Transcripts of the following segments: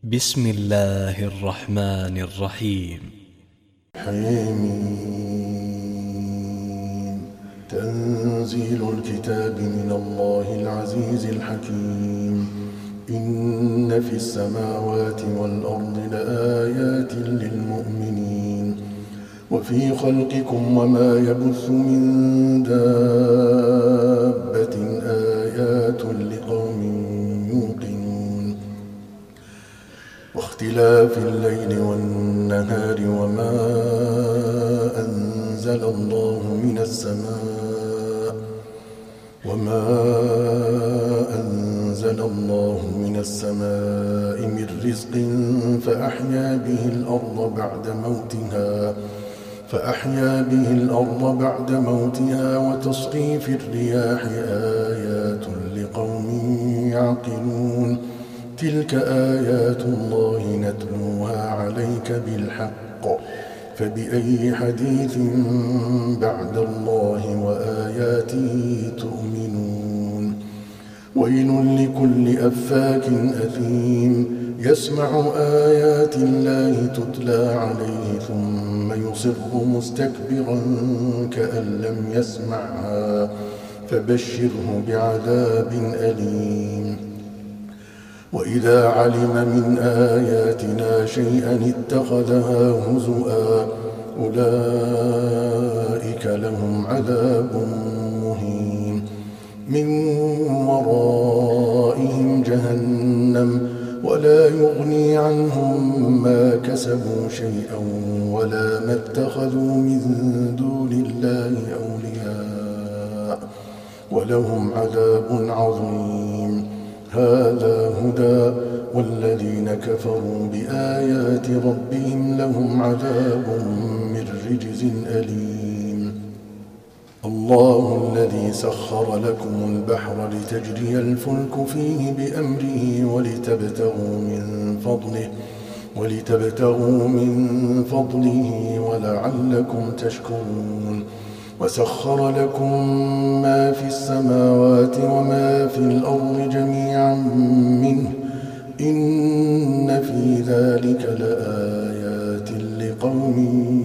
بسم الله الرحمن الرحيم. حميم. تنزيل الكتاب من الله العزيز الحكيم. إن في السماوات والأرض لآيات للمؤمنين وفي خلقكم وما يبث من دابة آيات لقوم يوقنون واختلاف الليل والنهار وما أنزل الله من السماء من رزق فأحيا به الأرض بعد موتها وتصريف الرياح آيات لقوم يعقلون. تلك آيات الله نتلوها عليك بالحق فبأي حديث بعد الله وآياته تؤمنون. ويل لكل أفاك أثيم يسمع آيات الله تتلى عليه ثم يصر مستكبرا كأن لم يسمعها فبشره بعذاب أليم. وإذا علم من آياتنا شيئا اتخذها هزؤا أولئك لهم عذاب مهين من ورائهم جهنم ولا يغني عنهم ما كسبوا شيئا ولا ما اتخذوا من دون الله أولياء ولهم عذاب عظيم. هذا هدى والذين كفروا بآيات ربهم لهم عذاب من رجز أليم. الله الذي سخر لكم البحر لتجري الفلك فيه بأمره ولتبتغوا من فضله ولعلكم تشكرون. وسخر لكم ما في السماوات وما في الأرض جميعا منه إن في ذلك لآيات لقوم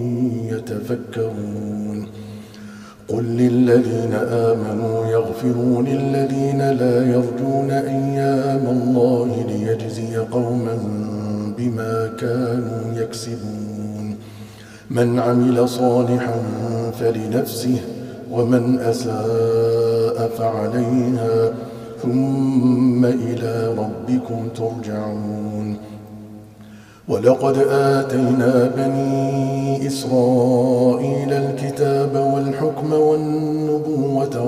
يتفكرون. قل للذين آمنوا يغفروا للذين لا يرجون أيام الله ليجزي قوما بما كانوا يكسبون. من عمل صالحا فلنفسه ومن أساء فعليها ثم إلى ربكم ترجعون. ولقد آتينا بني إسرائيل الكتاب والحكم والنبوة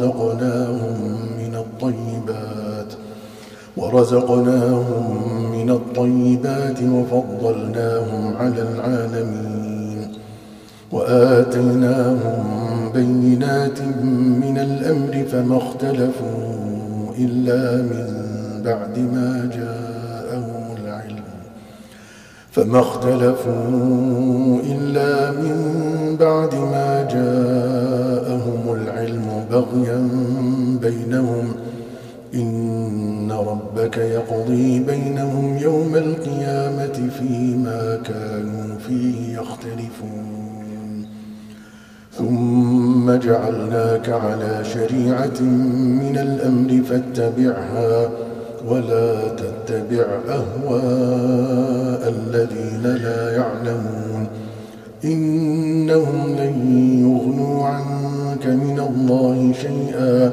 ورزقناهم من الطيبات وفضلناهم على العالمين وآتيناهم بينات من الأمر فما اختلفوا إلا من بعد ما جاءهم العلم بغيا بينهم إن ربك يقضي بينهم يوم القيامة فيما كانوا فيه يختلفون. ثم جعلناك على شريعة من الأمر فاتبعها ولا تتبع أهواء الذين لا يعلمون إنهم لن يغنوا عنك من الله شيئا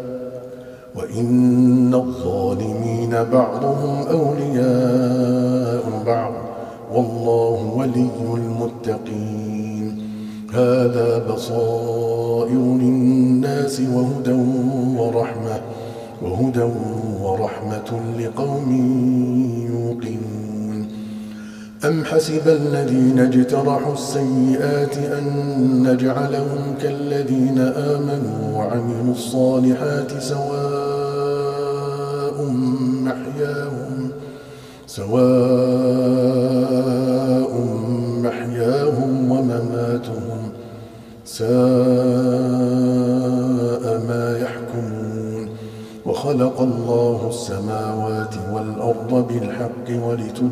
وإن الظالمين بعضهم أولياء بعض والله ولي المتقين. هذا بصائر للناس وهدى ورحمة لقوم يوقنون. أم حسب الذين اجترحوا السيئات أن نجعلهم كالذين آمنوا وعملوا الصالحات سواء محياهم ومماتهم ساء ما يحكمون. وخلق خلق الله السماوات والأرض بالحق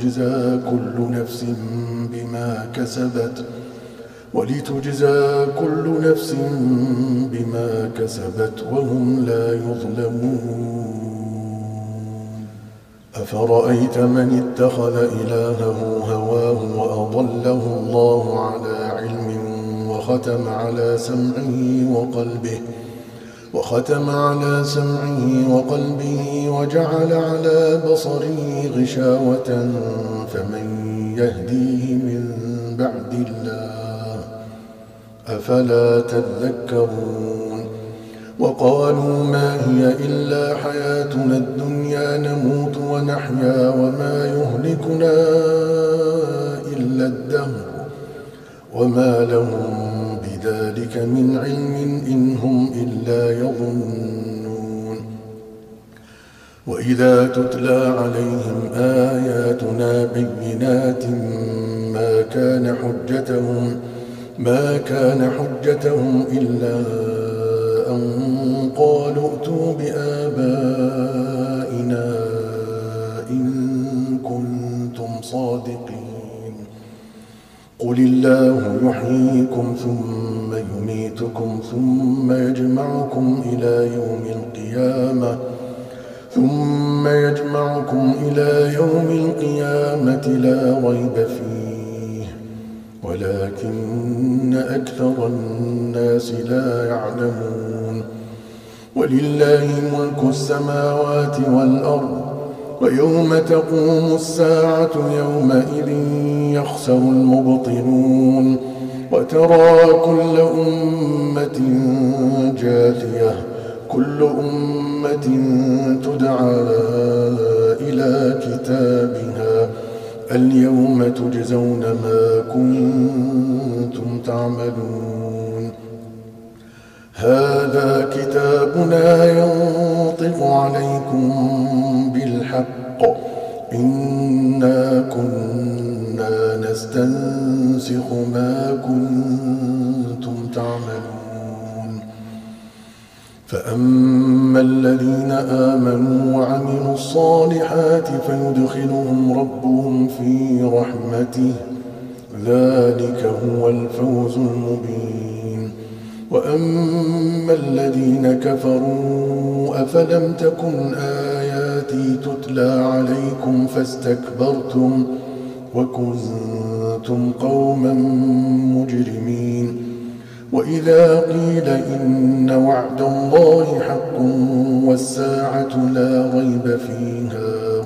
ولتجزى كل نفس بما كسبت وهم لا يظلمون. أفرأيت من اتخذ إلهه هواه وأضله الله على علم وختم على سمعه وقلبه وجعل على بصره غشاوة فمن يهديه من بعد الله أفلا تذكرون. وقالوا ما هي إلا حياتنا الدنيا نموت ونحيا وما يهلكنا إلا الدهر وما لهم بذلك من علم إن هم إلا يظنون. وإذا تتلى عليهم آياتنا بينات ما كان حجتهم إلا أن قالوا ائتوا بآبائنا إن كنتم صادقين. قل الله يحييكم ثم يميتكم ثم يجمعكم إلى يوم القيامة لا ريب فيه ولكن أكثر الناس لا يعلمون. ولله ملك السماوات والأرض ويوم تقوم الساعة يومئذ يخسر المبطلون وترى كل أمة جاثية كل أمة تدعى إلى كتابها اليوم تجزون ما كنتم تعملون. هذا كتابنا ينطق عليكم بالحق إنا كنا نستنسخ ما كنتم تعملون. فأما الذين آمنوا وعملوا الصالحات فيدخلهم ربهم في رحمته ذلك هو الفوز المبين. وأما الذين كفروا أفلم تكن آياتي تتلى عليكم فاستكبرتم وكنتم قوما مجرمين. وإذا قيل إن وعد الله حق والساعة لا ريب فيها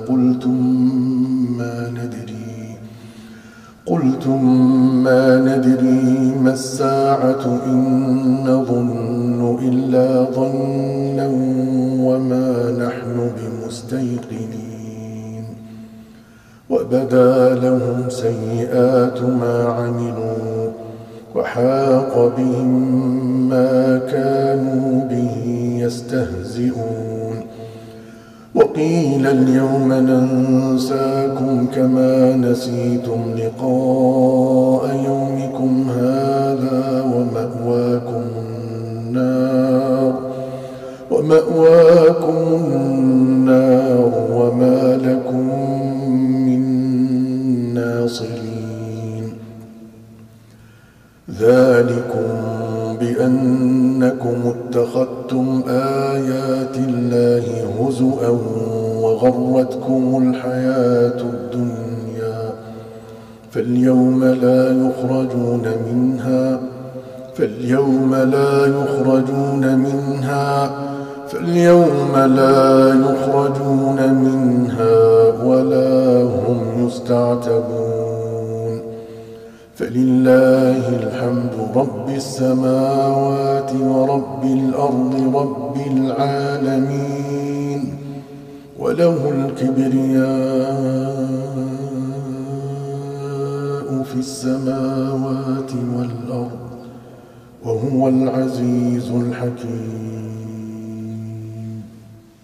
قلتم ما ندري ما الساعة إن نظن إلا ظنا وما نحن بمستيقنين. وبدا لهم سيئات ما عملوا وحاق بهم ما كانوا به يستهزئون. وقيل اليوم ننساكم كما نسيتم لقاء يومكم هذا ومأواكم النار وما لكم من ناصرين. ذلكم بأنكم اتخذتم آيات الله هزؤا وغرتكم الحياة الدنيا فاليوم لا يخرجون منها ولا هم يستعتبون. فلله الحمد رب السماوات ورب الأرض رب العالمين وله الكبرياء في السماوات والأرض وهو العزيز الحكيم.